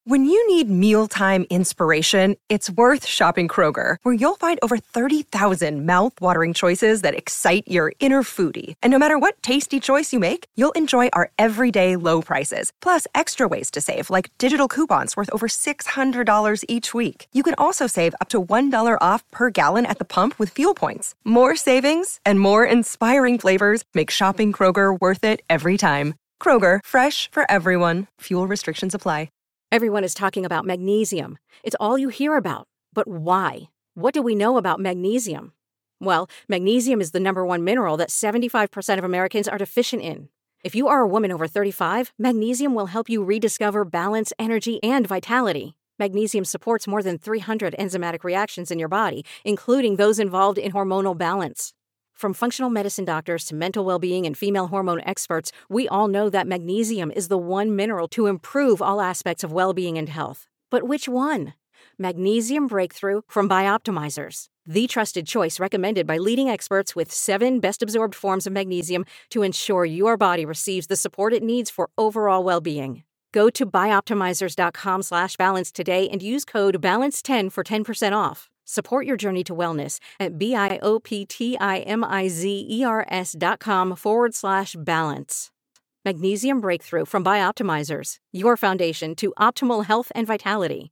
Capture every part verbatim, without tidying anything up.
When you need mealtime inspiration, it's worth shopping Kroger, where you'll find over thirty thousand mouth-watering choices that excite your inner foodie. And no matter what tasty choice you make, you'll enjoy our everyday low prices, plus extra ways to save, like digital coupons worth over six hundred dollars each week. You can also save up to one dollar off per gallon at the pump with fuel points. More savings and more inspiring flavors make shopping Kroger worth it every time. Kroger, fresh for everyone. Fuel restrictions apply. Everyone is talking about magnesium. It's all you hear about. But why? What do we know about magnesium? Well, magnesium is the number one mineral that seventy-five percent of Americans are deficient in. If you are a woman over thirty-five, magnesium will help you rediscover balance, energy, and vitality. Magnesium supports more than three hundred enzymatic reactions in your body, including those involved in hormonal balance. From functional medicine doctors to mental well-being and female hormone experts, we all know that magnesium is the one mineral to improve all aspects of well-being and health. But which one? Magnesium Breakthrough from Bioptimizers, the trusted choice recommended by leading experts with seven best-absorbed forms of magnesium to ensure your body receives the support it needs for overall well-being. Go to bioptimizers.com slash balance today and use code balance ten for ten percent off. Support your journey to wellness at B-I-O-P-T-I-M-I-Z-E-R-S dot com forward slash balance. Magnesium Breakthrough from Bioptimizers, your foundation to optimal health and vitality.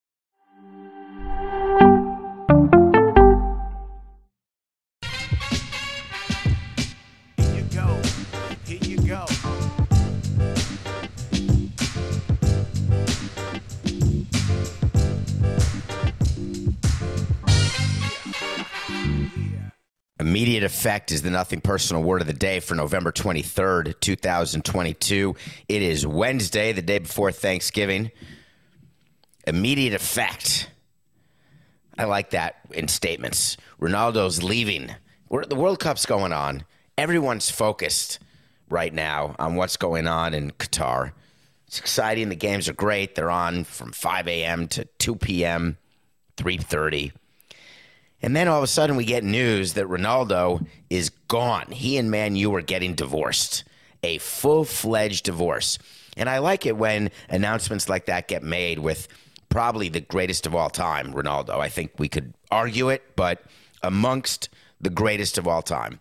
Here you go. Here you go. Immediate effect is the Nothing Personal word of the day for November twenty-third, two thousand twenty-two. It is Wednesday, the day before Thanksgiving. Immediate effect. I like that in statements. Ronaldo's leaving. We're, the World Cup's going on. Everyone's focused right now on what's going on in Qatar. It's exciting. The games are great. They're on from five a.m. to two p.m., three thirty. And then all of a sudden we get news that Ronaldo is gone. He and Man U are getting divorced, a full-fledged divorce. And I like it when announcements like that get made with probably the greatest of all time, Ronaldo. I think we could argue it, but amongst the greatest of all time.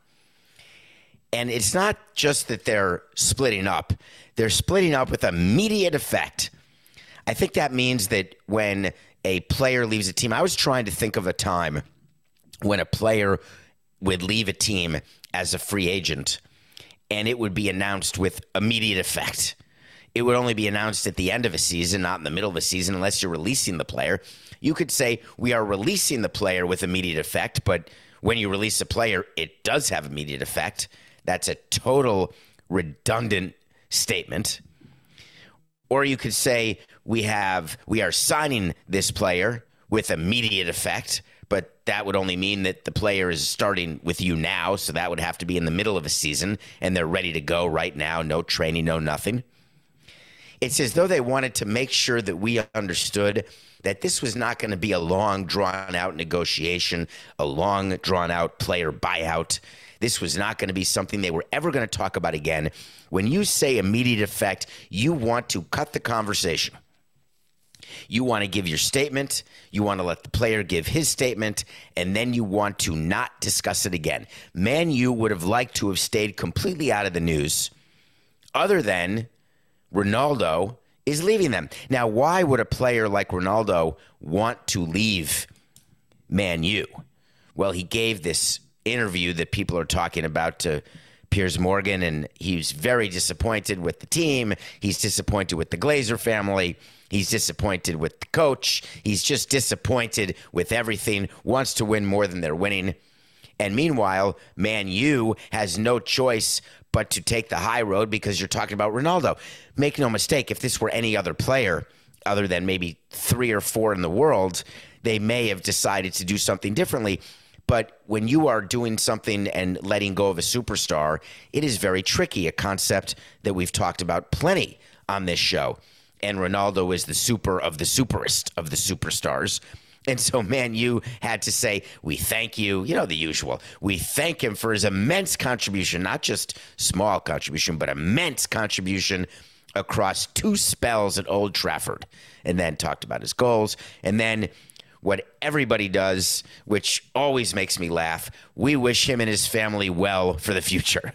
And it's not just that they're splitting up. They're splitting up with immediate effect. I think that means that when a player leaves a team, I was trying to think of a time when a player would leave a team as a free agent and it would be announced with immediate effect. It would only be announced at the end of a season, not in the middle of a season, unless you're releasing the player. You could say we are releasing the player with immediate effect, but when you release a player, it does have immediate effect. That's a total redundant statement. Or you could say we have we are signing this player with immediate effect, but that would only mean that the player is starting with you now, so that would have to be in the middle of a season, and they're ready to go right now, no training, no nothing. It's as though they wanted to make sure that we understood that this was not going to be a long, drawn-out negotiation, a long, drawn-out player buyout. This was not going to be something they were ever going to talk about again. When you say immediate effect, you want to cut the conversation. You want to give your statement, you want to let the player give his statement, and then you want to not discuss it again. Man U would have liked to have stayed completely out of the news, other than Ronaldo is leaving them. Now, why would a player like Ronaldo want to leave Man U? Well, he gave this interview that people are talking about to Piers Morgan, and he's very disappointed with the team. He's disappointed with the Glazer family. He's disappointed with the coach. He's just disappointed with everything, wants to win more than they're winning. And meanwhile, Man U has no choice but to take the high road because you're talking about Ronaldo. Make no mistake, if this were any other player other than maybe three or four in the world, they may have decided to do something differently. But when you are doing something and letting go of a superstar, it is very tricky, a concept that we've talked about plenty on this show. And Ronaldo is the super of the superest of the superstars. And so Man U had to say, we thank you, you know, the usual. We thank him for his immense contribution, not just small contribution, but immense contribution across two spells at Old Trafford, and then talked about his goals. And then what everybody does, which always makes me laugh, we wish him and his family well for the future.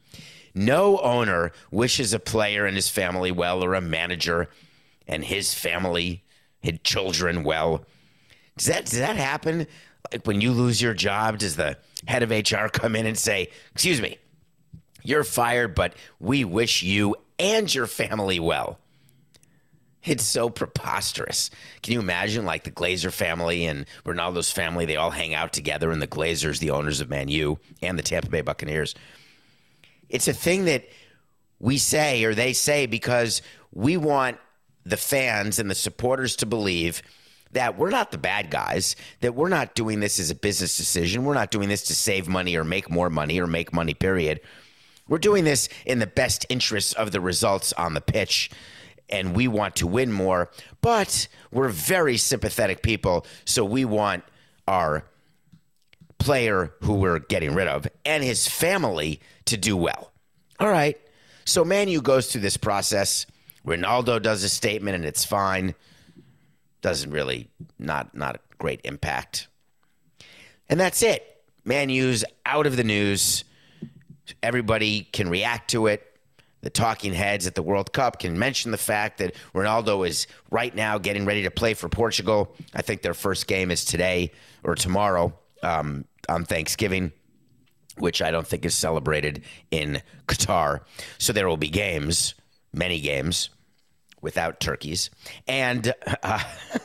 No owner wishes a player and his family well, or a manager and his family, his children well. Does that, does that happen? Like when you lose your job, does the head of H R come in and say, excuse me, you're fired, but we wish you and your family well? It's so preposterous. Can you imagine, like, the Glazer family and Ronaldo's family, they all hang out together, and the Glazers, the owners of Man U and the Tampa Bay Buccaneers. It's a thing that we say, or they say, because we want the fans and the supporters to believe that we're not the bad guys, that we're not doing this as a business decision. We're not doing this to save money or make more money or make money, period. We're doing this in the best interests of the results on the pitch, and we want to win more, but we're very sympathetic people, so we want our player who we're getting rid of and his family to do well. All right, so Man U goes through this process. Ronaldo does a statement, and it's fine. Doesn't really, not, not a great impact. And that's it. Man U's out of the news. Everybody can react to it. The talking heads at the World Cup can mention the fact that Ronaldo is right now getting ready to play for Portugal. I think their first game is today or tomorrow um, on Thanksgiving, which I don't think is celebrated in Qatar. So there will be games, many games, without turkeys. And uh,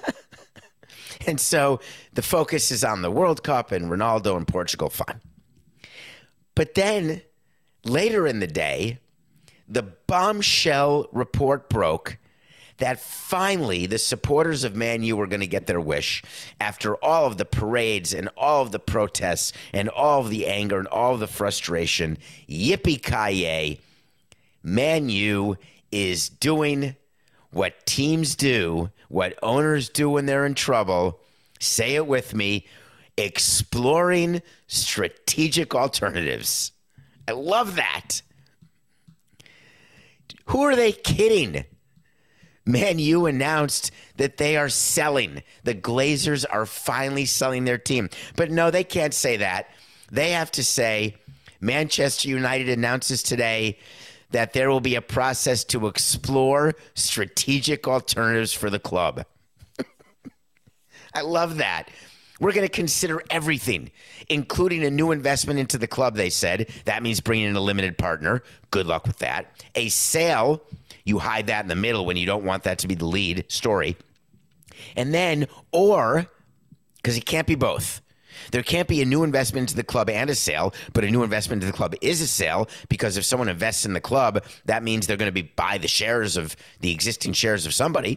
and so the focus is on the World Cup and Ronaldo and Portugal. Fine. But then later in the day, the bombshell report broke that finally the supporters of Man U were going to get their wish after all of the parades and all of the protests and all of the anger and all of the frustration. Yippee-ki-yay. Man U is doing what teams do, what owners do when they're in trouble. Say it with me. Exploring strategic alternatives. I love that. Who are they kidding? Man U announced that they are selling. The Glazers are finally selling their team. But no, they can't say that. They have to say, Manchester United announces today that there will be a process to explore strategic alternatives for the club. I love that. We're going to consider everything, including a new investment into the club, they said. That means bringing in a limited partner. Good luck with that. A sale, you hide that in the middle when you don't want that to be the lead story. And then, or, because it can't be both. There can't be a new investment into the club and a sale, but a new investment into the club is a sale, because if someone invests in the club, that means they're going to be buy the shares of the existing shares of somebody.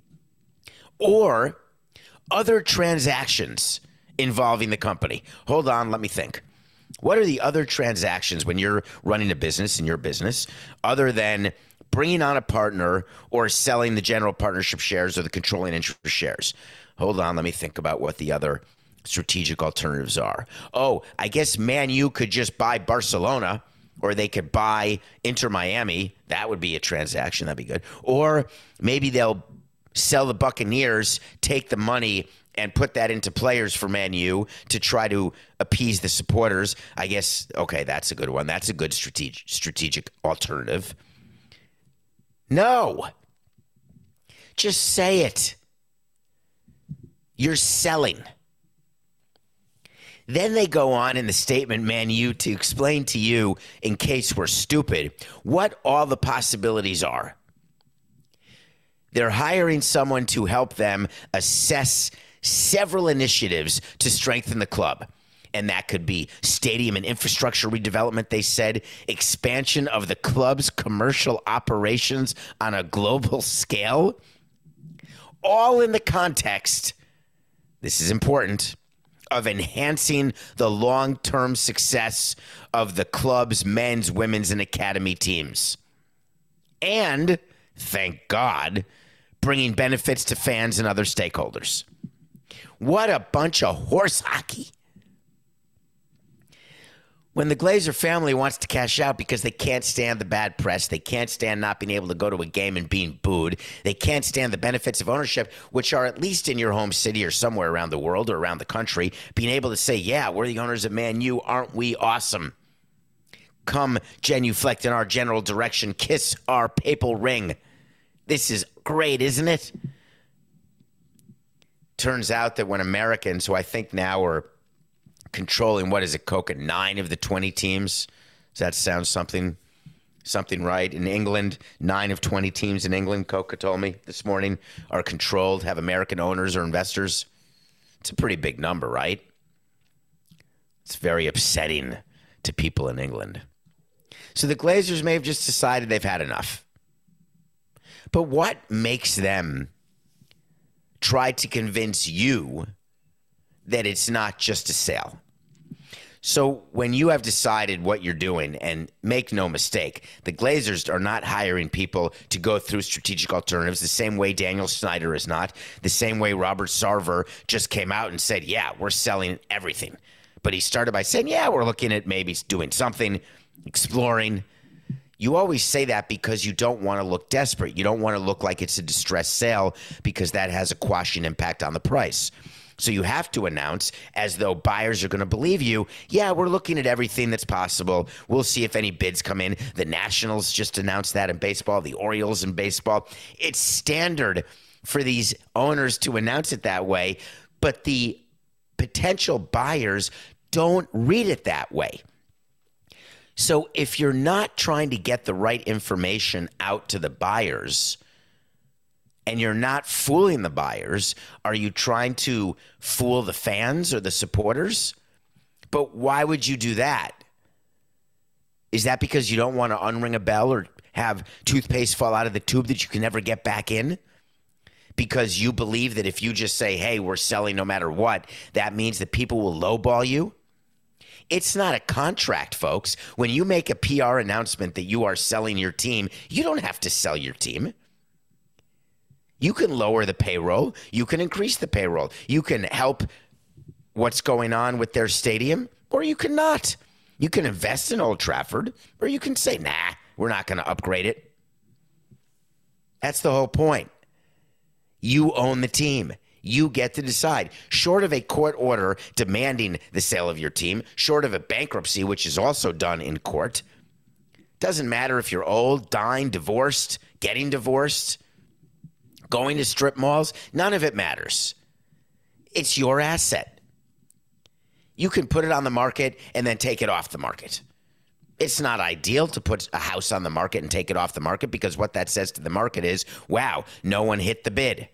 Or other transactions involving the company. Hold on, let me think. What are the other transactions when you're running a business in your business other than bringing on a partner or selling the general partnership shares or the controlling interest shares? Hold on, let me think about what the other strategic alternatives are. Oh, I guess Man U could just buy Barcelona, or they could buy Inter Miami. That would be a transaction. That'd be good. Or maybe they'll sell the Buccaneers, take the money, and put that into players for Man U to try to appease the supporters. I guess, okay, that's a good one. That's a good strategic strategic alternative. No. Just say it. You're selling. Then they go on in the statement, Man U, to explain to you, in case we're stupid, what all the possibilities are. They're hiring someone to help them assess several initiatives to strengthen the club. And that could be stadium and infrastructure redevelopment, they said, expansion of the club's commercial operations on a global scale. All in the context, this is important, of enhancing the long-term success of the club's men's, women's, and academy teams. And, thank God, bringing benefits to fans and other stakeholders. What a bunch of horse hockey. When the Glazer family wants to cash out because they can't stand the bad press, they can't stand not being able to go to a game and being booed, they can't stand the benefits of ownership, which are at least in your home city or somewhere around the world or around the country, being able to say, yeah, we're the owners of Man U, aren't we awesome? Come genuflect in our general direction, kiss our papal ring. This is great, isn't it? Turns out that when Americans, who I think now are controlling, what is it, Coca, nine of the twenty teams? Does that sound something something right? In England, nine of twenty teams in England, Coca told me this morning, are controlled, have American owners or investors. It's a pretty big number, right? It's very upsetting to people in England. So the Glazers may have just decided they've had enough. But what makes them try to convince you that it's not just a sale? So when you have decided what you're doing, and make no mistake, the Glazers are not hiring people to go through strategic alternatives the same way Daniel Snyder is not, the same way Robert Sarver just came out and said, yeah, we're selling everything. But he started by saying, yeah, we're looking at maybe doing something, exploring. You always say that because you don't want to look desperate. You don't want to look like it's a distressed sale because that has a quashing impact on the price. So you have to announce, as though buyers are going to believe you, yeah, we're looking at everything that's possible. We'll see if any bids come in. The Nationals just announced that in baseball, the Orioles in baseball. It's standard for these owners to announce it that way, but the potential buyers don't read it that way. So if you're not trying to get the right information out to the buyers, and you're not fooling the buyers, are you trying to fool the fans or the supporters? But why would you do that? Is that because you don't want to unring a bell or have toothpaste fall out of the tube that you can never get back in? Because you believe that if you just say, hey, we're selling no matter what, that means that people will lowball you? It's not a contract, folks. When you make a P R announcement that you are selling your team, you don't have to sell your team. You can lower the payroll. You can increase the payroll. You can help what's going on with their stadium, or you can not. You can invest in Old Trafford, or you can say, nah, we're not going to upgrade it. That's the whole point. You own the team. You get to decide. Short of a court order demanding the sale of your team, short of a bankruptcy, which is also done in court, doesn't matter if you're old, dying, divorced, getting divorced, going to strip malls, none of it matters. It's your asset. You can put it on the market and then take it off the market. It's not ideal to put a house on the market and take it off the market, because what that says to the market is, wow, no one hit the bid.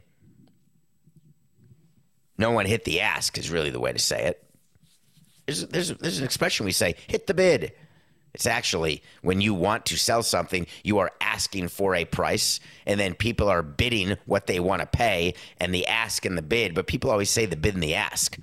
No one hit the ask is really the way to say it. There's, there's, there's an expression we say, hit the bid. It's actually when you want to sell something, you are asking for a price, and then people are bidding what they want to pay, and the ask and the bid, but people always say the bid and the ask.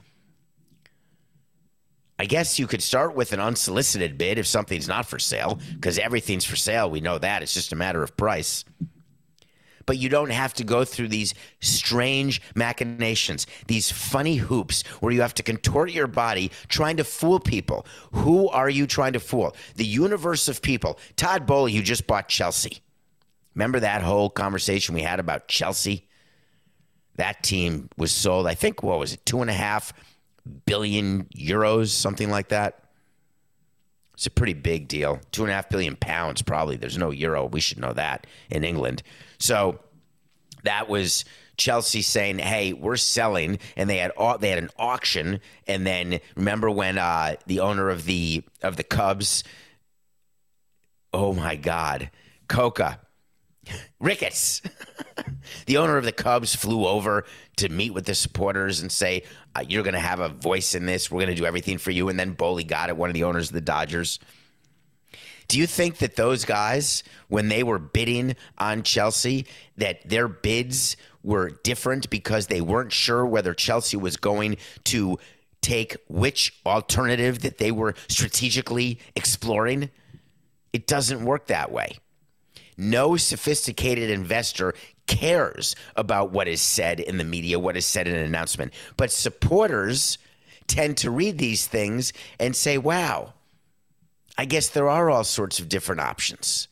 I guess you could start with an unsolicited bid if something's not for sale, because everything's for sale. We know that. It's just a matter of price. But you don't have to go through these strange machinations, these funny hoops where you have to contort your body trying to fool people. Who are you trying to fool? The universe of people. Todd Boehly, who just bought Chelsea. Remember that whole conversation we had about Chelsea? That team was sold, I think, what was it, two and a half billion euros, something like that. It's a pretty big deal. Two and a half billion pounds, probably. There's no euro. We should know that in England. So that was Chelsea saying, hey, we're selling. And they had they had an auction. And then remember when uh, the owner of the of the Cubs, oh, my God, Coca, Ricketts, the owner of the Cubs flew over to meet with the supporters and say, uh, you're going to have a voice in this. We're going to do everything for you. And then Boehly got it, one of the owners of the Dodgers. Do you think that those guys, when they were bidding on Chelsea, that their bids were different because they weren't sure whether Chelsea was going to take which alternative that they were strategically exploring? It doesn't work that way. No sophisticated investor cares about what is said in the media, what is said in an announcement. But supporters tend to read these things and say, wow, I guess there are all sorts of different options.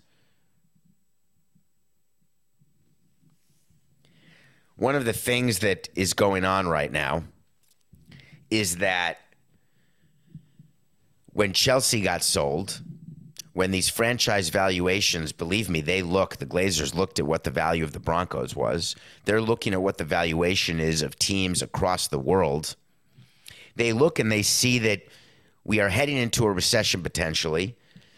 One of the things that is going on right now is that when Chelsea got sold, when these franchise valuations, believe me, they look, the Glazers looked at what the value of the Broncos was. They're looking at what the valuation is of teams across the world. They look and they see that we are heading into a recession potentially.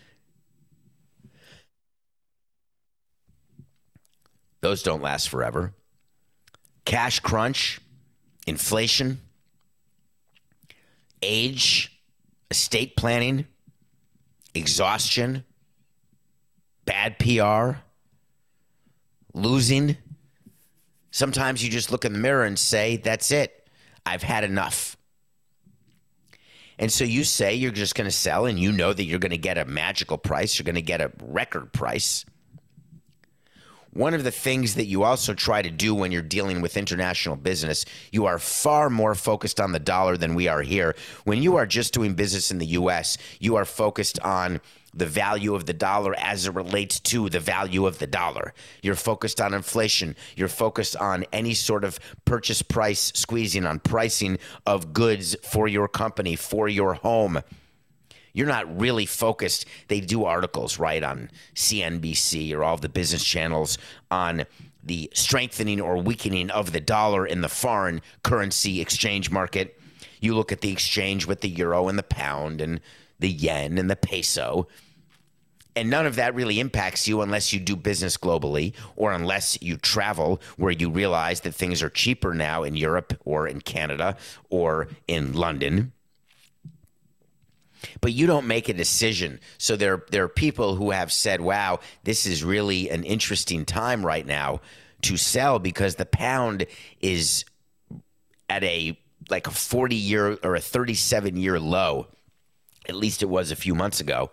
Those don't last forever. Cash crunch, inflation, age, estate planning, exhaustion, bad P R, losing. Sometimes you just look in the mirror and say, that's it. I've had enough. And so you say you're just going to sell, and you know that you're going to get a magical price. You're going to get a record price. One of the things that you also try to do when you're dealing with international business, you are far more focused on the dollar than we are here. When you are just doing business in the U S, you are focused on the value of the dollar as it relates to the value of the dollar. You're focused on inflation. You're focused on any sort of purchase price squeezing, on pricing of goods for your company, for your home. You're not really focused. They do articles, right, on C N B C or all of the business channels on the strengthening or weakening of the dollar in the foreign currency exchange market. You look at the exchange with the euro and the pound and the yen and the peso, and none of that really impacts you unless you do business globally or unless you travel, where you realize that things are cheaper now in Europe or in Canada or in London. But you don't make a decision. So there, there are people who have said, wow, this is really an interesting time right now to sell because the pound is at a like a forty-year or a thirty-seven-year low. At least it was a few months ago.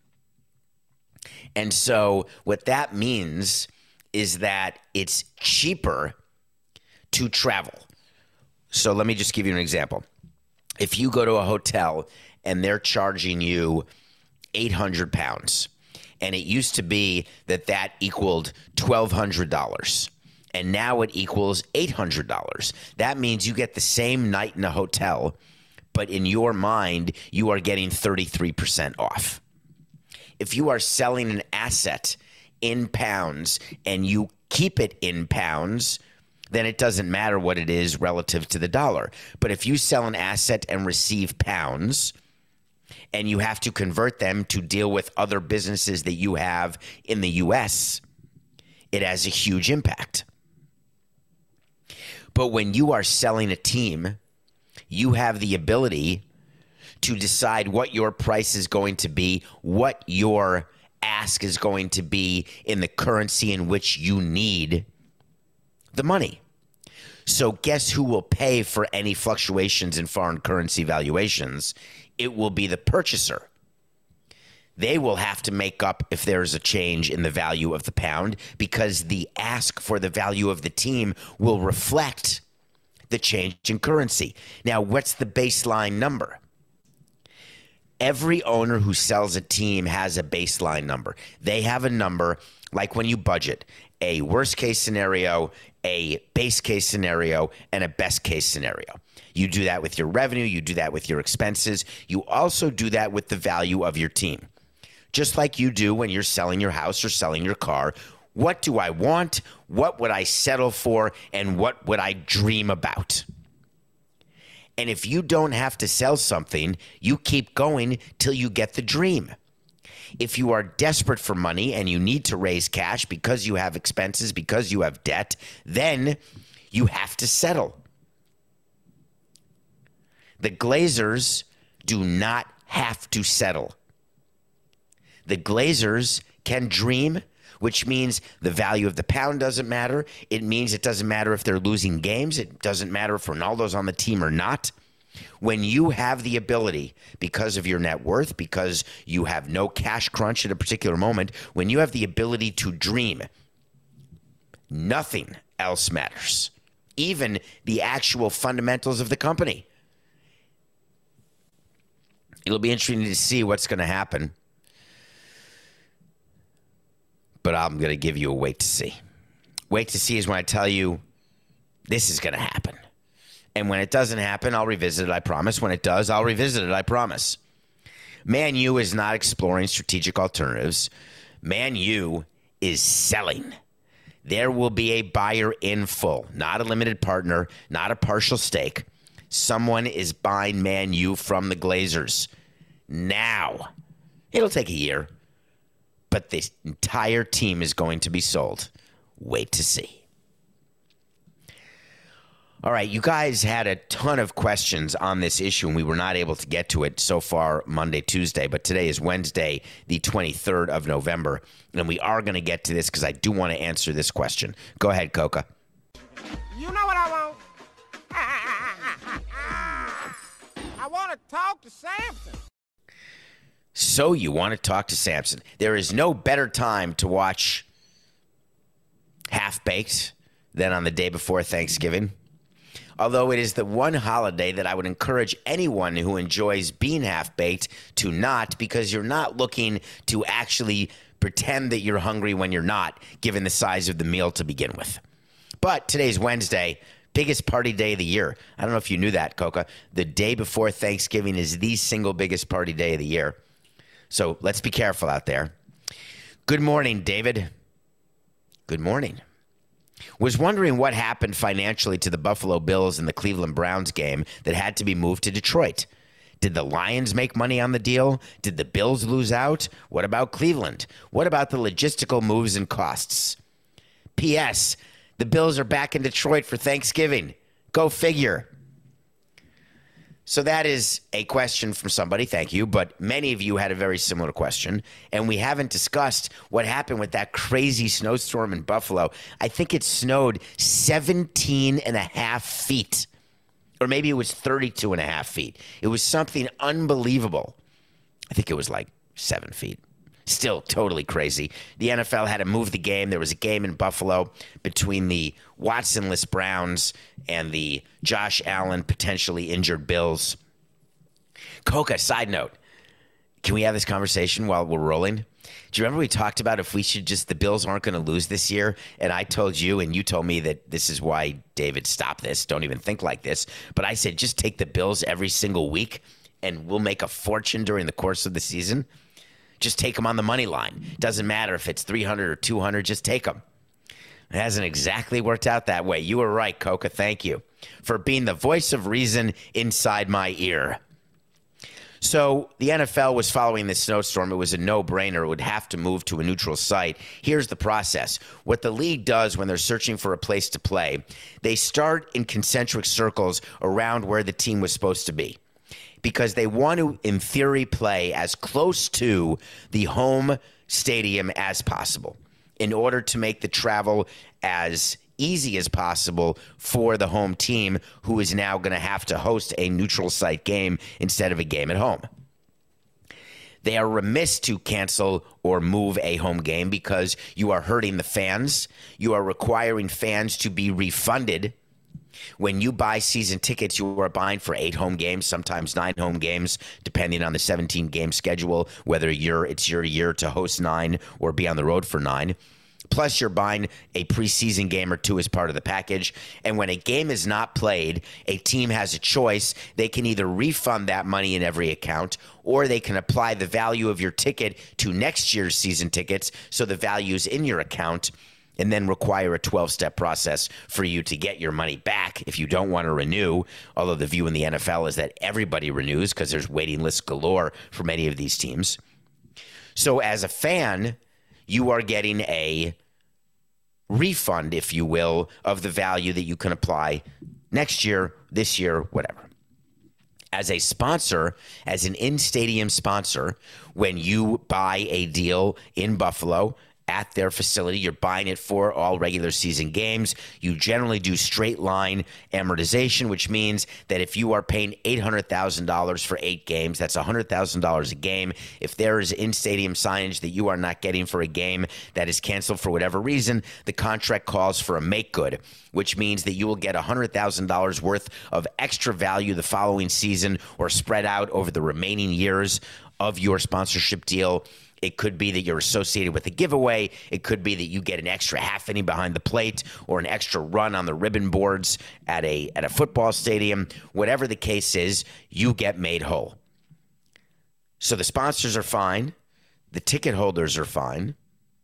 And so what that means is that it's cheaper to travel. So let me just give you an example. If you go to a hotel and they're charging you eight hundred pounds, and it used to be that that equaled twelve hundred dollars, and now it equals eight hundred dollars. That means you get the same night in a hotel, but in your mind, you are getting thirty-three percent off. If you are selling an asset in pounds and you keep it in pounds, then it doesn't matter what it is relative to the dollar. But if you sell an asset and receive pounds, and you have to convert them to deal with other businesses that you have in the U S, it has a huge impact. But when you are selling a team, you have the ability to decide what your price is going to be, what your ask is going to be in the currency in which you need the money. So guess who will pay for any fluctuations in foreign currency valuations? It will be the purchaser. They will have to make up if there's a change in the value of the pound, because the ask for the value of the team will reflect the change in currency. Now, what's the baseline number? Every owner who sells a team has a baseline number. They have a number, like when you budget, a worst case scenario, a base case scenario, and a best case scenario. You do that with your revenue. You do that with your expenses. You also do that with the value of your team. Just like you do when you're selling your house or selling your car. What do I want? What would I settle for? And what would I dream about? And if you don't have to sell something, you keep going till you get the dream. If you are desperate for money and you need to raise cash because you have expenses, because you have debt, then you have to settle. The Glazers do not have to settle. The Glazers can dream, which means the value of the pound doesn't matter. It means it doesn't matter if they're losing games. It doesn't matter if Ronaldo's on the team or not. When you have the ability, because of your net worth, because you have no cash crunch at a particular moment, when you have the ability to dream, nothing else matters. Even the actual fundamentals of the company. It'll be interesting to see what's going to happen but I'm going to give you a wait to see. Wait to see is when I tell you this is going to happen. And when it doesn't happen, I'll revisit it, I promise. When it does, I'll revisit it, I promise. Man U is not exploring strategic alternatives. Man U is selling. There will be a buyer in full, not a limited partner, not a partial stake. Someone is buying Man U from the Glazers now. It'll take a year, but the entire team is going to be sold. Wait to see. All right, you guys had a ton of questions on this issue, and we were not able to get to it so far Monday, Tuesday, but today is Wednesday, the twenty-third of November, and we are going to get to this because I do want to answer this question. Go ahead, Coca. You know what I want? I want to talk to Samson. So you want to talk to Samson. There is no better time to watch Half-Baked than on the day before Thanksgiving. Although it is the one holiday that I would encourage anyone who enjoys being half-baked to not, because you're not looking to actually pretend that you're hungry when you're not, given the size of the meal to begin with. But today's Wednesday, biggest party day of the year. I don't know if you knew that, Coca. The day before Thanksgiving is the single biggest party day of the year. So let's be careful out there. Good morning, David. Good morning. Was wondering what happened financially to the Buffalo Bills in the Cleveland Browns game that had to be moved to Detroit. Did the Lions make money on the deal? Did the Bills lose out? What about Cleveland? What about the logistical moves and costs? P S. The Bills are back in Detroit for Thanksgiving. Go figure. So that is a question from somebody, thank you, but many of you had a very similar question, and we haven't discussed what happened with that crazy snowstorm in Buffalo. I think it snowed seventeen and a half feet, or maybe it was thirty-two and a half feet. It was something unbelievable. I think it was like seven feet. Still totally crazy. The N F L had to move the game. There was a game in Buffalo between the Watsonless Browns and the Josh Allen potentially injured Bills. Coca, side note, can we have this conversation while we're rolling? Do you remember we talked about if we should just, the Bills aren't going to lose this year? And I told you, and you told me that this is why, David, stop this. Don't even think like this. But I said, just take the Bills every single week and we'll make a fortune during the course of the season. Just take them on the money line. Doesn't matter if it's three hundred or two hundred, just take them. It hasn't exactly worked out that way. You were right, Coca. Thank you for being the voice of reason inside my ear. So the N F L was following this snowstorm. It was a no-brainer. It would have to move to a neutral site. Here's the process. What the league does when they're searching for a place to play, they start in concentric circles around where the team was supposed to be, because they want to, in theory, play as close to the home stadium as possible in order to make the travel as easy as possible for the home team, who is now going to have to host a neutral site game instead of a game at home. They are remiss to cancel or move a home game because you are hurting the fans. You are requiring fans to be refunded. When you buy season tickets, you are buying for eight home games, sometimes nine home games, depending on the seventeen-game schedule, whether you're, it's your year to host nine or be on the road for nine. Plus, you're buying a preseason game or two as part of the package. And when a game is not played, a team has a choice. They can either refund that money in every account, or they can apply the value of your ticket to next year's season tickets, so the value is in your account, and then require a twelve-step process for you to get your money back if you don't want to renew, although the view in the N F L is that everybody renews because there's waiting lists galore for many of these teams. So as a fan, you are getting a refund, if you will, of the value that you can apply next year, this year, whatever. As a sponsor, as an in-stadium sponsor, when you buy a deal in Buffalo at their facility, you're buying it for all regular season games. You generally do straight line amortization, which means that if you are paying eight hundred thousand dollars for eight games, that's one hundred thousand dollars a game. If there is in-stadium signage that you are not getting for a game that is canceled for whatever reason, the contract calls for a make good, which means that you will get one hundred thousand dollars worth of extra value the following season or spread out over the remaining years of your sponsorship deal It could be that you're associated with a giveaway. It could be that you get an extra half inning behind the plate or an extra run on the ribbon boards at a at a football stadium. Whatever the case is, you get made whole. So the sponsors are fine. The ticket holders are fine.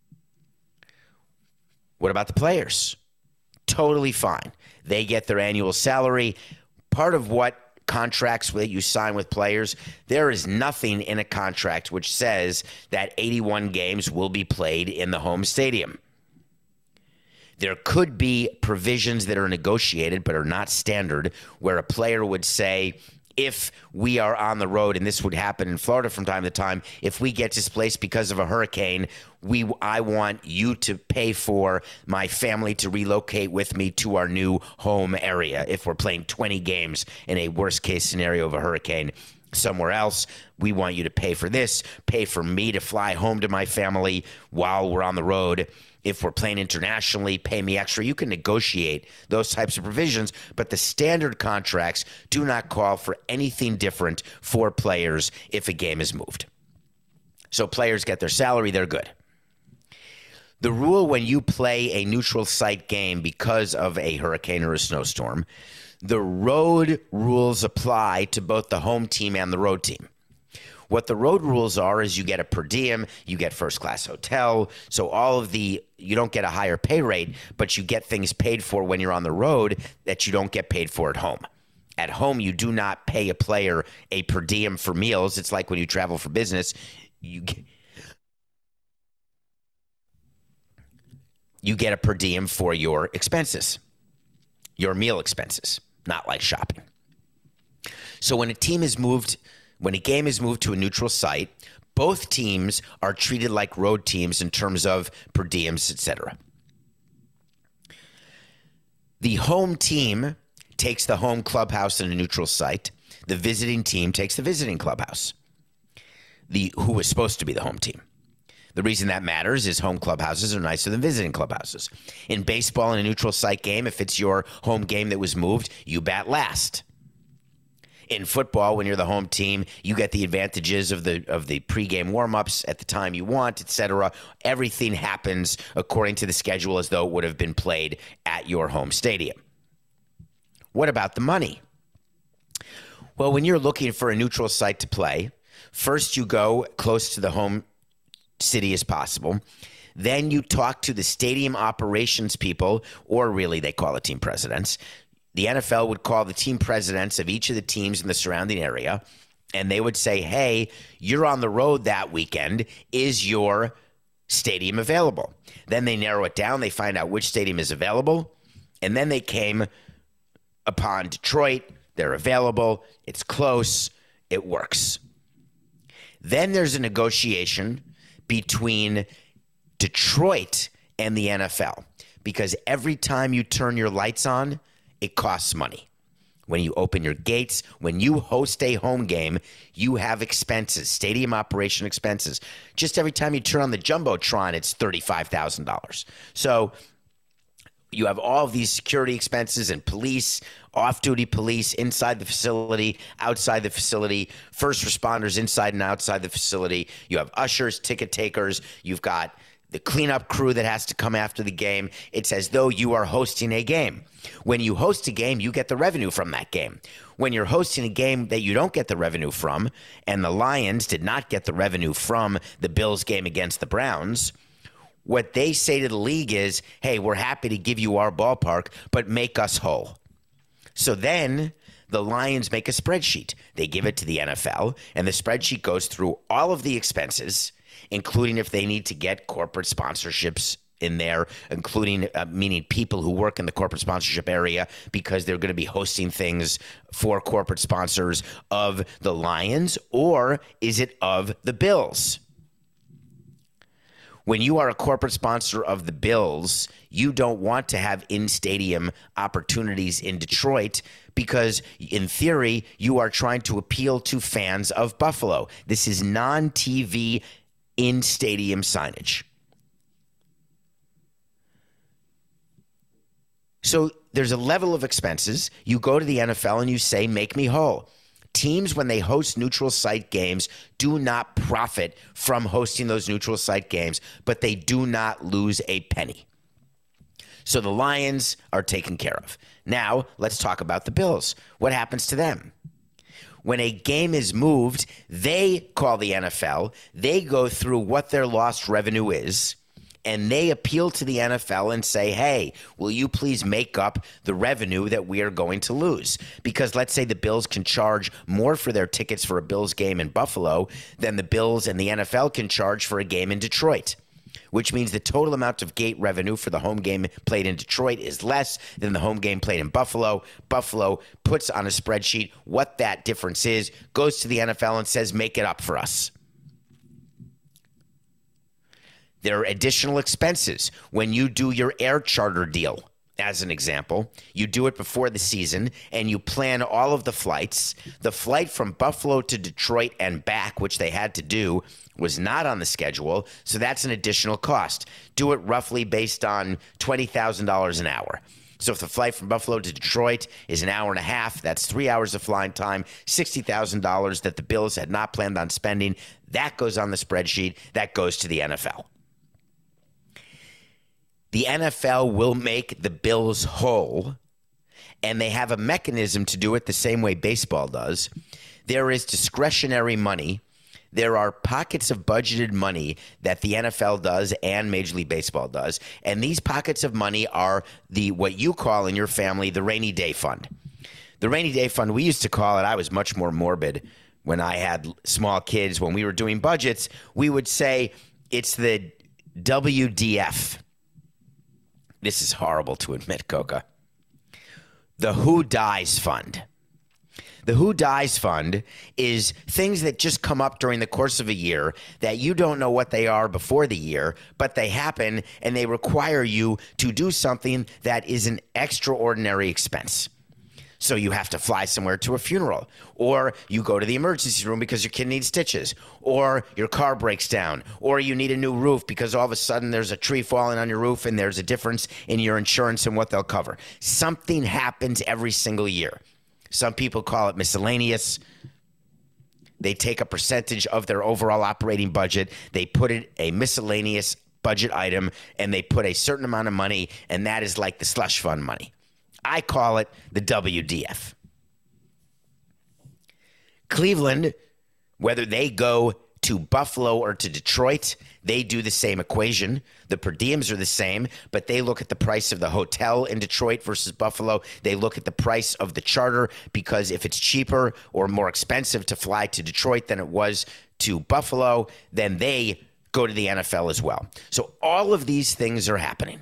What about the players? Totally fine. They get their annual salary. Part of what contracts that you sign with players, there is nothing in a contract which says that eighty-one games will be played in the home stadium. There could be provisions that are negotiated but are not standard, where a player would say, if we are on the road, and this would happen in Florida from time to time, if we get displaced because of a hurricane, we I want you to pay for my family to relocate with me to our new home area. If we're playing twenty games in a worst case scenario of a hurricane somewhere else, we want you to pay for this, pay for me to fly home to my family while we're on the road. If we're playing internationally, pay me extra. You can negotiate those types of provisions, but the standard contracts do not call for anything different for players if a game is moved. So players get their salary, they're good. The rule when you play a neutral site game because of a hurricane or a snowstorm, the road rules apply to both the home team and the road team. What the road rules are is you get a per diem, you get first class hotel. So all of the, you don't get a higher pay rate, but you get things paid for when you're on the road that you don't get paid for at home. At home, you do not pay a player a per diem for meals. It's like when you travel for business, you get, you get a per diem for your expenses, your meal expenses, not like shopping. So when a team is moved When a game is moved to a neutral site, both teams are treated like road teams in terms of per diems, et cetera. The home team takes the home clubhouse in a neutral site. The visiting team takes the visiting clubhouse, the who is supposed to be the home team. The reason that matters is home clubhouses are nicer than visiting clubhouses. In baseball, in a neutral site game, if it's your home game that was moved, you bat last. In football, when you're the home team, you get the advantages of the of the pregame warm-ups at the time you want, et cetera. Everything happens according to the schedule as though it would have been played at your home stadium. What about the money? Well, when you're looking for a neutral site to play, first you go close to the home city as possible. Then you talk to the stadium operations people, or really they call it team presidents. The N F L would call the team presidents of each of the teams in the surrounding area, and they would say, hey, you're on the road that weekend. Is your stadium available? Then they narrow it down. They find out which stadium is available, and then they came upon Detroit. They're available. It's close. It works. Then there's a negotiation between Detroit and the N F L, because every time you turn your lights on, it costs money. When you open your gates, when you host a home game, you have expenses, stadium operation expenses. Just every time you turn on the Jumbotron, it's thirty-five thousand dollars. So you have all of these security expenses and police, off-duty police inside the facility, outside the facility, first responders inside and outside the facility. You have ushers, ticket takers. You've got the cleanup crew that has to come after the game. It's as though you are hosting a game. When you host a game, you get the revenue from that game. When you're hosting a game that you don't get the revenue from, and the Lions did not get the revenue from the Bills game against the Browns, what they say to the league is, hey, we're happy to give you our ballpark, but make us whole. So then the Lions make a spreadsheet. They give it to the N F L, and the spreadsheet goes through all of the expenses, including if they need to get corporate sponsorships in there, including uh, meaning people who work in the corporate sponsorship area, because they're going to be hosting things for corporate sponsors of the Lions, or is it of the Bills? When you are a corporate sponsor of the Bills, you don't want to have in-stadium opportunities in Detroit because, in theory, you are trying to appeal to fans of Buffalo. This is non-T V in-stadium signage. So there's a level of expenses. You go to the N F L and you say, make me whole. Teams, when they host neutral site games, do not profit from hosting those neutral site games, but they do not lose a penny. So the Lions are taken care of. Now, let's talk about the Bills. What happens to them? When a game is moved, they call the N F L. They go through what their lost revenue is, and they appeal to the N F L and say, hey, will you please make up the revenue that we are going to lose? Because let's say the Bills can charge more for their tickets for a Bills game in Buffalo than the Bills and the N F L can charge for a game in Detroit, which means the total amount of gate revenue for the home game played in Detroit is less than the home game played in Buffalo. Buffalo puts on a spreadsheet what that difference is, goes to the N F L and says, make it up for us. There are additional expenses when you do your air charter deal. As an example, you do it before the season and you plan all of the flights. The flight from Buffalo to Detroit and back, which they had to do, was not on the schedule, so that's an additional cost. Do it roughly based on twenty thousand dollars an hour. So if the flight from Buffalo to Detroit is an hour and a half, that's three hours of flying time, sixty thousand dollars that the Bills had not planned on spending. That goes on the spreadsheet. That goes to the N F L. The N F L will make the Bills whole, and they have a mechanism to do it the same way baseball does. There is discretionary money. There are pockets of budgeted money that the N F L does and Major League Baseball does, and these pockets of money are the what you call in your family the rainy day fund. The rainy day fund, we used to call it, I was much more morbid when I had small kids. When we were doing budgets, we would say it's the W D F. This is horrible to admit, Coca. The Who Dies Fund. The Who Dies Fund is things that just come up during the course of a year that you don't know what they are before the year, but they happen and they require you to do something that is an extraordinary expense. So you have to fly somewhere to a funeral, or you go to the emergency room because your kid needs stitches, or your car breaks down, or you need a new roof because all of a sudden there's a tree falling on your roof and there's a difference in your insurance and what they'll cover. Something happens every single year. Some people call it miscellaneous. They take a percentage of their overall operating budget, they put it a miscellaneous budget item, and they put a certain amount of money, and that is like the slush fund money. I call it the W D F. Cleveland, whether they go to Buffalo or to Detroit, they do the same equation. The per diems are the same, but they look at the price of the hotel in Detroit versus Buffalo. They look at the price of the charter, because if it's cheaper or more expensive to fly to Detroit than it was to Buffalo, then they go to the N F L as well. So all of these things are happening.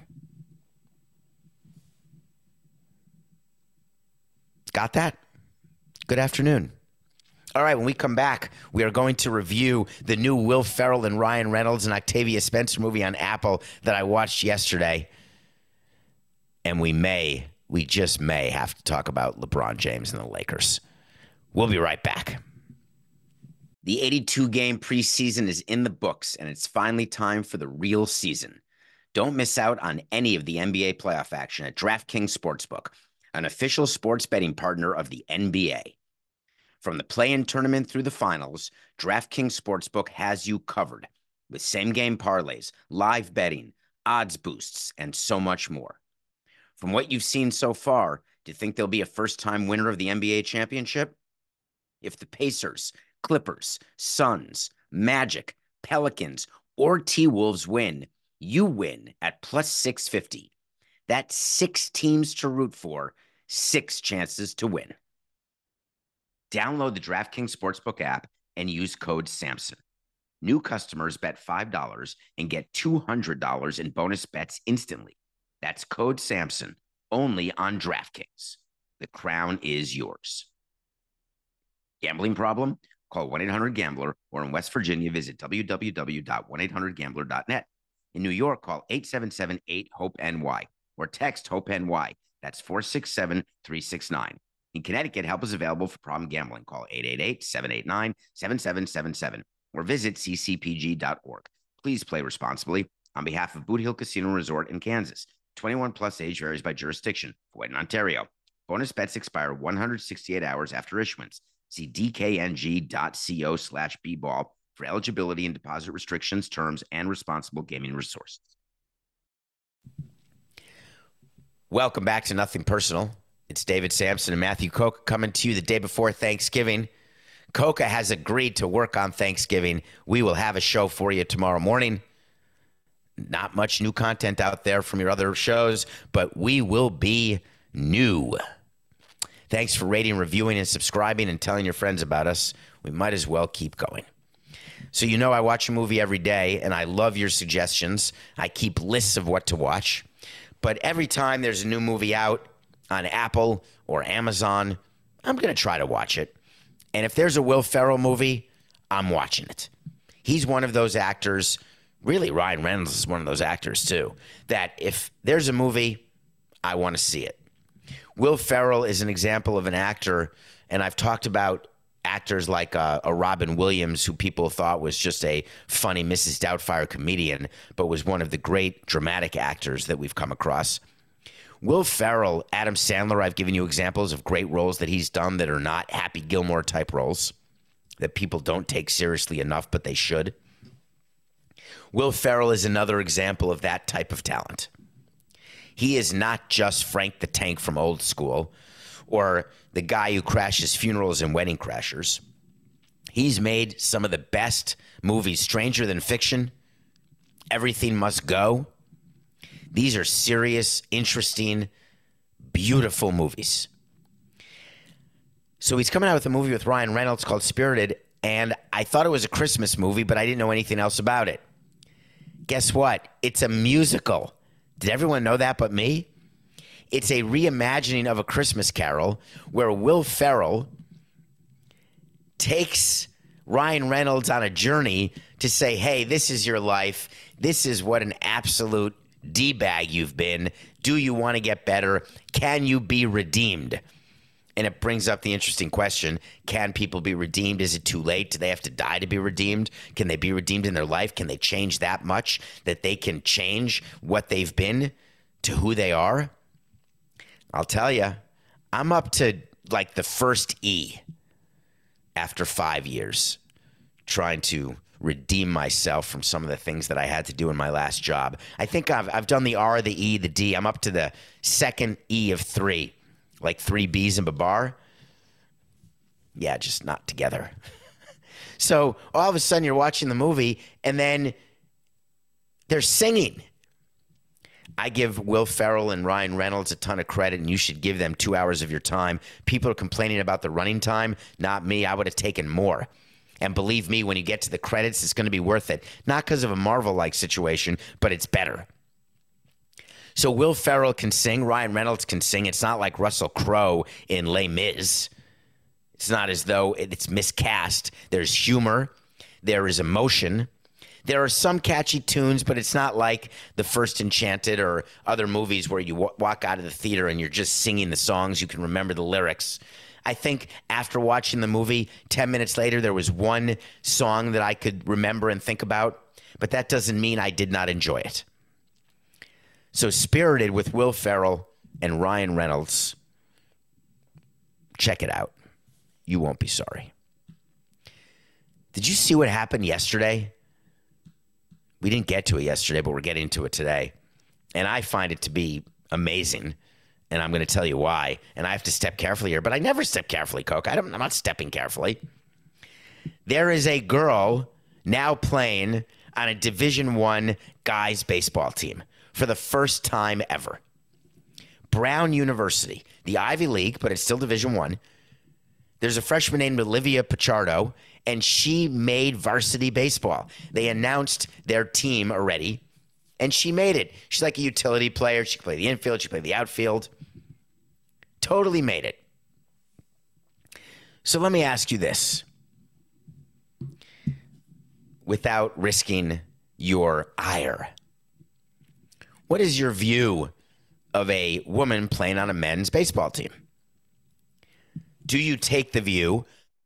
Got that? Good afternoon. All right, when we come back, we are going to review the new Will Ferrell and Ryan Reynolds and Octavia Spencer movie on Apple that I watched yesterday. And we may, we just may have to talk about LeBron James and the Lakers. We'll be right back. The eighty-two game preseason is in the books, and it's finally time for the real season. Don't miss out on any of the N B A playoff action at DraftKings Sportsbook, an official sports betting partner of the N B A. From the play-in tournament through the finals, DraftKings Sportsbook has you covered with same-game parlays, live betting, odds boosts, and so much more. From what you've seen so far, do you think there'll be a first-time winner of the N B A championship? If the Pacers, Clippers, Suns, Magic, Pelicans, or T-Wolves win, you win at plus six fifty. That's six teams to root for, six chances to win. Download the DraftKings Sportsbook app and use code SAMSON. New customers bet five dollars and get two hundred dollars in bonus bets instantly. That's code SAMSON, only on DraftKings. The crown is yours. Gambling problem? Call one eight hundred gambler, or in West Virginia, visit w w w dot one eight hundred gambler dot net. In New York, call eight seven seven eight hope N Y or text HOPE-N Y. That's four six seven three six nine. In Connecticut, help is available for problem gambling. Call eight eight eight seven eight nine seven seven seven seven or visit c c p g dot org. Please play responsibly. On behalf of Boot Hill Casino Resort in Kansas, twenty-one plus age varies by jurisdiction. Void in Ontario. Bonus bets expire one hundred sixty-eight hours after issuance. See dkng.co slash bball for eligibility and deposit restrictions, terms, and responsible gaming resources. Welcome back to Nothing Personal. It's David Sampson and Matthew Coca coming to you the day before Thanksgiving. Coca has agreed to work on Thanksgiving. We will have a show for you tomorrow morning. Not much new content out there from your other shows, but we will be new. Thanks for rating, reviewing, and subscribing and telling your friends about us. We might as well keep going. So you know I watch a movie every day, and I love your suggestions. I keep lists of what to watch. But every time there's a new movie out on Apple or Amazon, I'm going to try to watch it. And if there's a Will Ferrell movie, I'm watching it. He's one of those actors, really Ryan Reynolds is one of those actors too, that if there's a movie, I want to see it. Will Ferrell is an example of an actor, and I've talked about actors like uh, a Robin Williams, who people thought was just a funny Missus Doubtfire comedian, but was one of the great dramatic actors that we've come across. Will Ferrell, Adam Sandler, I've given you examples of great roles that he's done that are not Happy Gilmore type roles, that people don't take seriously enough, but they should. Will Ferrell is another example of that type of talent. He is not just Frank the Tank from Old School or the guy who crashes funerals and Wedding Crashers. He's made some of the best movies, Stranger Than Fiction, Everything Must Go. These are serious, interesting, beautiful movies. So he's coming out with a movie with Ryan Reynolds called Spirited, and I thought it was a Christmas movie, but I didn't know anything else about it. Guess what? It's a musical. Did everyone know that but me? It's a reimagining of A Christmas Carol where Will Ferrell takes Ryan Reynolds on a journey to say, hey, this is your life. This is what an absolute D-bag you've been. Do you want to get better? Can you be redeemed? And it brings up the interesting question, can people be redeemed? Is it too late? Do they have to die to be redeemed? Can they be redeemed in their life? Can they change that much that they can change what they've been to who they are? I'll tell you, I'm up to like the first E after five years trying to redeem myself from some of the things that I had to do in my last job. I think I've, I've done the R, the E, the D. I'm up to the second E of three. Like three B's in Babar. Yeah, just not together. So all of a sudden you're watching the movie and then they're singing. I give Will Ferrell and Ryan Reynolds a ton of credit, and you should give them two hours of your time. People are complaining about the running time. Not me. I would have taken more. And believe me, when you get to the credits, it's going to be worth it. Not because of a Marvel-like situation, but it's better. So Will Ferrell can sing, Ryan Reynolds can sing. It's not like Russell Crowe in Les Mis. It's not as though it's miscast. There's humor. There is emotion. There are some catchy tunes, but it's not like The First Enchanted or other movies where you w- walk out of the theater and you're just singing the songs. You can remember the lyrics. I think after watching the movie, ten minutes later, there was one song that I could remember and think about, but that doesn't mean I did not enjoy it. So Spirited with Will Ferrell and Ryan Reynolds. Check it out. You won't be sorry. Did you see what happened yesterday? We didn't get to it yesterday, but we're getting to it today. And I find it to be amazing. And I'm going to tell you why. And I have to step carefully here, but I never step carefully, Coke. I don't, I'm not stepping carefully. There is a girl now playing on a Division One guys baseball team for the first time ever. Brown University, the Ivy League, but it's still Division One. There's a freshman named Olivia Pichardo, and she made varsity baseball. They announced their team already, and she made it. She's like a utility player. She can play the infield. She can play the outfield. Totally made it. So let me ask you this, without risking your ire. What is your view of a woman playing on a men's baseball team? Do you take the view?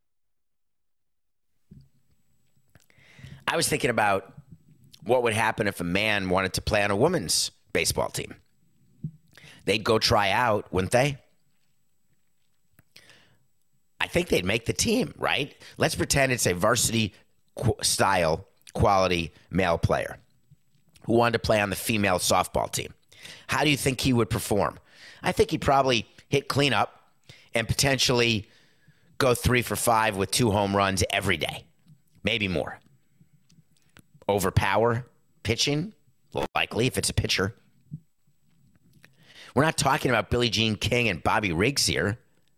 I was thinking about what would happen if a man wanted to play on a women's baseball team. They'd go try out, wouldn't they? I think they'd make the team, right? Let's pretend it's a varsity qu- style quality male player who wanted to play on the female softball team. How do you think he would perform? I think he'd probably hit cleanup and potentially go three for five with two home runs every day, maybe more. Overpower pitching, likely if it's a pitcher. We're not talking about Billie Jean King and Bobby Riggs here.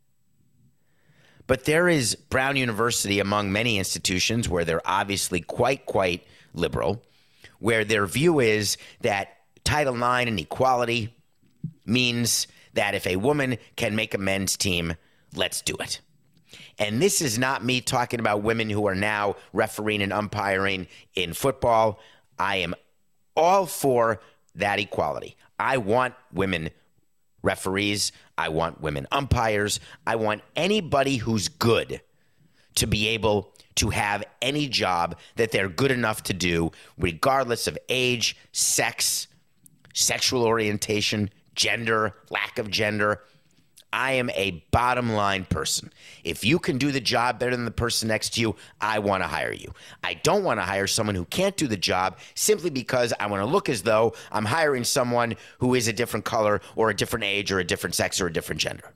But there is Brown University among many institutions where they're obviously quite, quite liberal, where their view is that Title nine and equality means that if a woman can make a men's team, let's do it. And this is not me talking about women who are now refereeing and umpiring in football. I am all for that equality. I want women referees. I want women umpires. I want anybody who's good to be able to have any job that they're good enough to do, regardless of age, sex, sexual orientation, gender, lack of gender. I am a bottom line person. If you can do the job better than the person next to you, I want to hire you. I don't want to hire someone who can't do the job simply because I want to look as though I'm hiring someone who is a different color or a different age or a different sex or a different gender.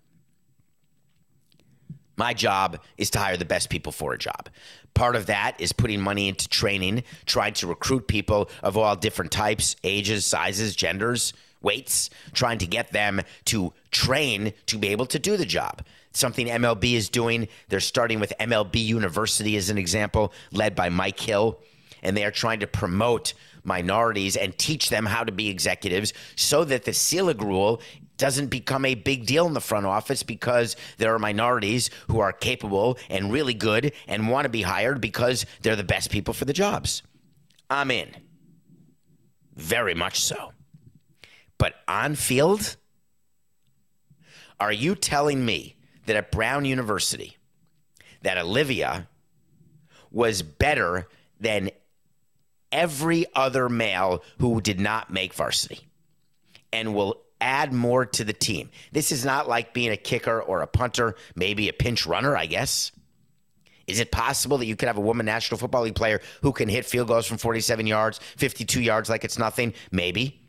My job is to hire the best people for a job. Part of that is putting money into training, trying to recruit people of all different types, ages, sizes, genders, weights, trying to get them to train to be able to do the job. Something M L B is doing. They're starting with M L B University as an example, led by Mike Hill, and they are trying to promote minorities and teach them how to be executives so that the Selig rule doesn't become a big deal in the front office because there are minorities who are capable and really good and want to be hired because they're the best people for the jobs. I'm in. Very much so. But on field, are you telling me that at Brown University, that Olivia was better than every other male who did not make varsity and will add more to the team? This is not like being a kicker or a punter, maybe a pinch runner, I guess. Is it possible that you could have a woman National Football League player who can hit field goals from forty-seven yards, fifty-two yards like it's nothing? Maybe.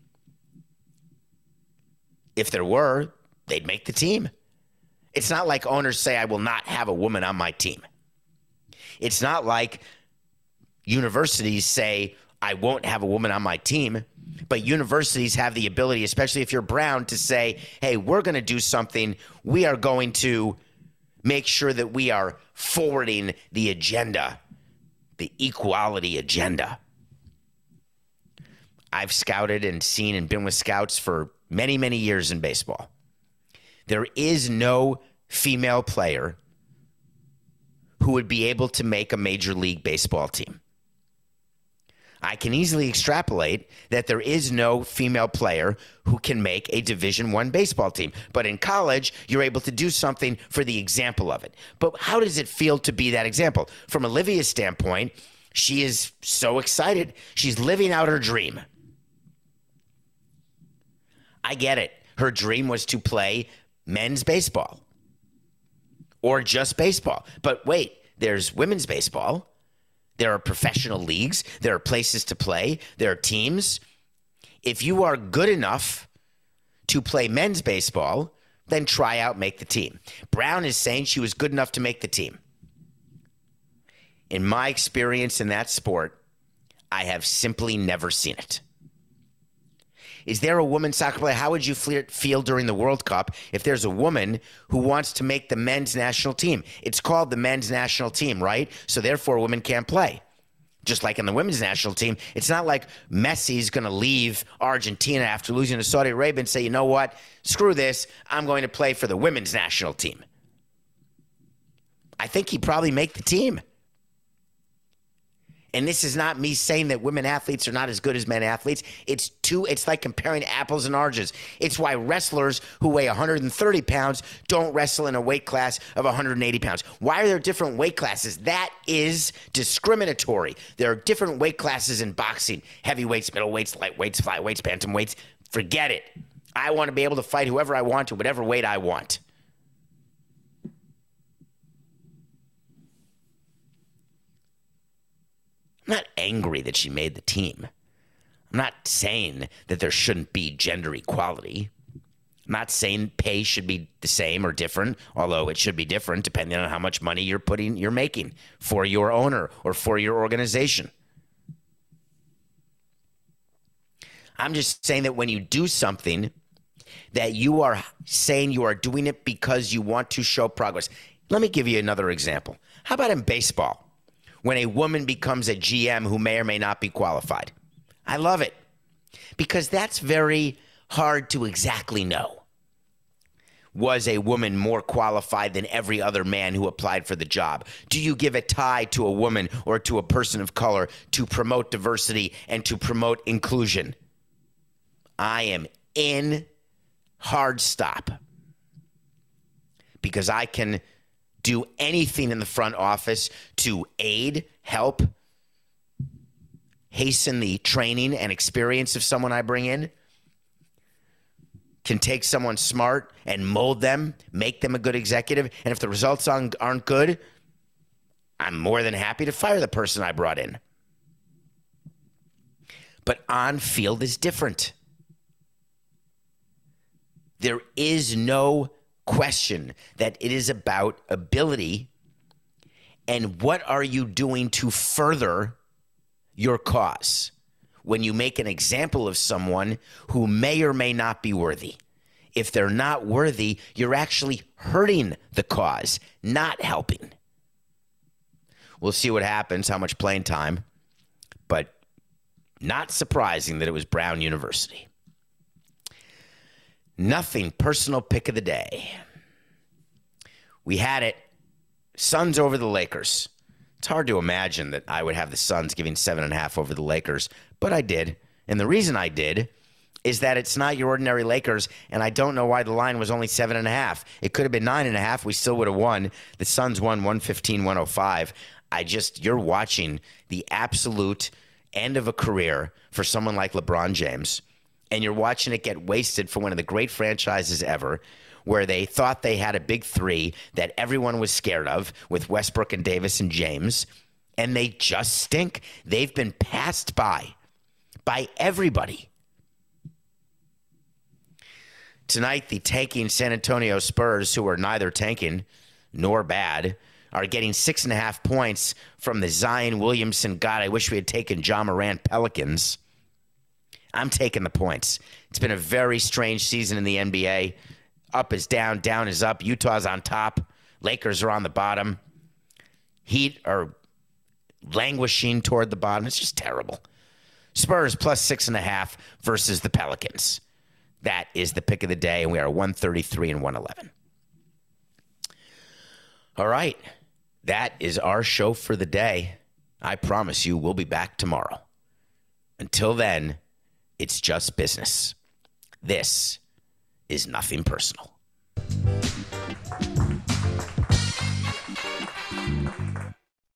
If there were, they'd make the team. It's not like owners say, I will not have a woman on my team. It's not like universities say, I won't have a woman on my team. But universities have the ability, especially if you're Brown, to say, hey, we're going to do something. We are going to make sure that we are forwarding the agenda, the equality agenda. I've scouted and seen and been with scouts for many, many years in baseball. There is no female player who would be able to make a Major League Baseball team. I can easily extrapolate that there is no female player who can make a Division I baseball team. But in college, you're able to do something for the example of it. But how does it feel to be that example? From Olivia's standpoint, she is so excited. She's living out her dream. I get it. Her dream was to play men's baseball or just baseball. But wait, there's women's baseball. There are professional leagues. There are places to play. There are teams. If you are good enough to play men's baseball, then try out, make the team. Brown is saying she was good enough to make the team. In my experience in that sport, I have simply never seen it. Is there a woman soccer player? How would you feel during the World Cup if there's a woman who wants to make the men's national team? It's called the men's national team, right? So therefore, women can't play. Just like in the women's national team, it's not like Messi's going to leave Argentina after losing to Saudi Arabia and say, you know what? Screw this. I'm going to play for the women's national team. I think he'd probably make the team. And this is not me saying that women athletes are not as good as men athletes. It's too, it's like comparing apples and oranges. It's why wrestlers who weigh one hundred thirty pounds don't wrestle in a weight class of one hundred eighty pounds. Why are there different weight classes? That is discriminatory. There are different weight classes in boxing. Heavyweights, middleweights, lightweights, flyweights, bantamweights. Forget it. I want to be able to fight whoever I want to whatever weight I want. angry that she made the team. I'm not saying that there shouldn't be gender equality. I'm not saying pay should be the same or different, although it should be different depending on how much money you're putting, you're making for your owner or for your organization. I'm just saying that when you do something that you are saying you are doing it because you want to show progress. Let me give you another example. How about in baseball, when a woman becomes a G M who may or may not be qualified? I love it because that's very hard to exactly know. Was a woman more qualified than every other man who applied for the job? Do you give a tie to a woman or to a person of color to promote diversity and to promote inclusion? I am in hard stop because I can do anything in the front office to aid, help, hasten the training and experience of someone I bring in. Can take someone smart and mold them, make them a good executive. And if the results aren't, aren't good, I'm more than happy to fire the person I brought in. But on field is different. There is no question that it is about ability and what are you doing to further your cause when you make an example of someone who may or may not be worthy. If they're not worthy, you're actually hurting the cause, not helping. We'll see what happens, how much playing time, but not surprising that it was Brown University. Nothing personal pick of the day. We had it. Suns over the Lakers. It's hard to imagine that I would have the Suns giving seven and a half over the Lakers, but I did. And the reason I did is that it's not your ordinary Lakers, and I don't know why the line was only seven and a half. It could have been nine and a half. We still would have won. The Suns won one fifteen to one oh five. I just, you're watching the absolute end of a career for someone like LeBron James, and you're watching it get wasted for one of the great franchises ever, where they thought they had a big three that everyone was scared of with Westbrook and Davis and James, and they just stink. They've been passed by, by everybody. Tonight, the tanking San Antonio Spurs, who are neither tanking nor bad, are getting six and a half points from the Zion Williamson, God, I wish we had taken Ja Morant Pelicans. I'm taking the points. It's been a very strange season in the N B A. Up is down, down is up. Utah's on top. Lakers are on the bottom. Heat are languishing toward the bottom. It's just terrible. Spurs plus six and a half versus the Pelicans. That is the pick of the day, and we are one thirty-three and one eleven. All right. That is our show for the day. I promise you we'll be back tomorrow. Until then, it's just business. This is nothing personal.